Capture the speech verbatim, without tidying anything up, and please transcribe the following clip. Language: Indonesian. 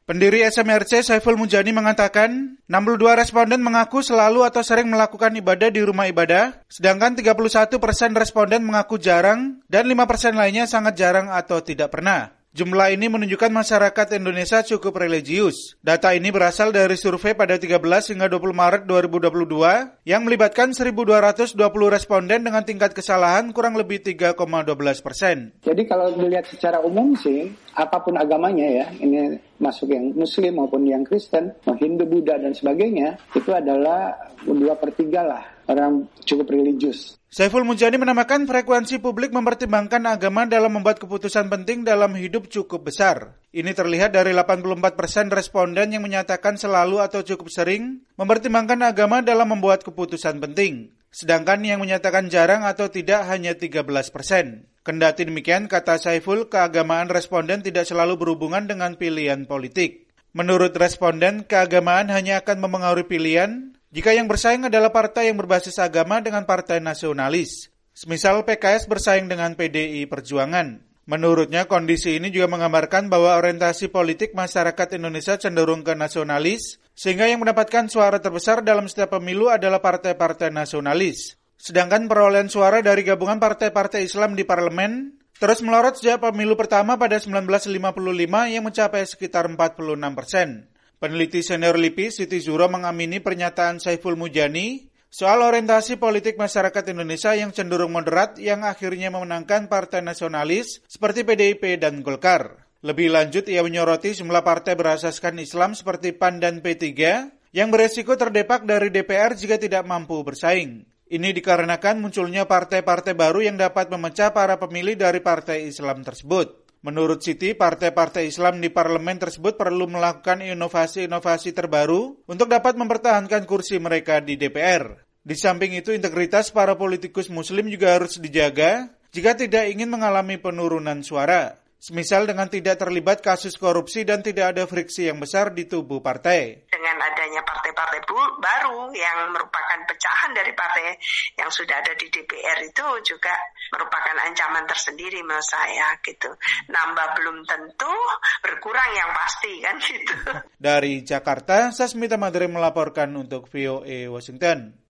Pendiri S M R C Saiful Mujani mengatakan, enam puluh dua responden mengaku selalu atau sering melakukan ibadah di rumah ibadah, sedangkan tiga puluh satu persen responden mengaku jarang, dan lima persen lainnya sangat jarang atau tidak pernah. Jumlah ini menunjukkan masyarakat Indonesia cukup religius. Data ini berasal dari survei pada tiga belas hingga dua puluh Maret dua ribu dua puluh dua yang melibatkan seribu dua ratus dua puluh responden dengan tingkat kesalahan kurang lebih tiga koma satu dua persen. Jadi kalau dilihat secara umum sih, apapun agamanya ya, ini masuk yang Muslim maupun yang Kristen, Hindu, Buddha dan sebagainya, itu adalah dua per tiga lah orang cukup religius. Saiful Mujani menambahkan frekuensi publik mempertimbangkan agama dalam membuat keputusan penting dalam hidup cukup besar. Ini terlihat dari delapan puluh empat persen responden yang menyatakan selalu atau cukup sering mempertimbangkan agama dalam membuat keputusan penting. Sedangkan yang menyatakan jarang atau tidak hanya tiga belas persen. Kendati demikian, kata Saiful, keagamaan responden tidak selalu berhubungan dengan pilihan politik. Menurut responden, keagamaan hanya akan memengaruhi pilihan jika yang bersaing adalah partai yang berbasis agama dengan partai nasionalis. Semisal P K S bersaing dengan P D I Perjuangan. Menurutnya, kondisi ini juga menggambarkan bahwa orientasi politik masyarakat Indonesia cenderung ke nasionalis, sehingga yang mendapatkan suara terbesar dalam setiap pemilu adalah partai-partai nasionalis. Sedangkan perolehan suara dari gabungan partai-partai Islam di parlemen terus melorot sejak pemilu pertama pada sembilan belas lima puluh lima yang mencapai sekitar empat puluh enam persen. Peneliti senior L I P I, Siti Zuhro, mengamini pernyataan Saiful Mujani soal orientasi politik masyarakat Indonesia yang cenderung moderat yang akhirnya memenangkan partai nasionalis seperti P D I P dan Golkar. Lebih lanjut, ia menyoroti jumlah partai berasaskan Islam seperti P A N dan P tiga yang beresiko terdepak dari D P R jika tidak mampu bersaing. Ini dikarenakan munculnya partai-partai baru yang dapat memecah para pemilih dari partai Islam tersebut. Menurut Siti, partai-partai Islam di parlemen tersebut perlu melakukan inovasi-inovasi terbaru untuk dapat mempertahankan kursi mereka di D P R. Di samping itu, integritas para politikus Muslim juga harus dijaga jika tidak ingin mengalami penurunan suara. Semisal dengan tidak terlibat kasus korupsi dan tidak ada friksi yang besar di tubuh partai. Dengan adanya partai-partai baru yang merupakan pecahan dari partai yang sudah ada di D P R itu juga merupakan ancaman tersendiri menurut saya gitu. Nambah belum tentu, berkurang yang pasti kan gitu. Dari Jakarta, Sasmita Madre melaporkan untuk V O A Washington.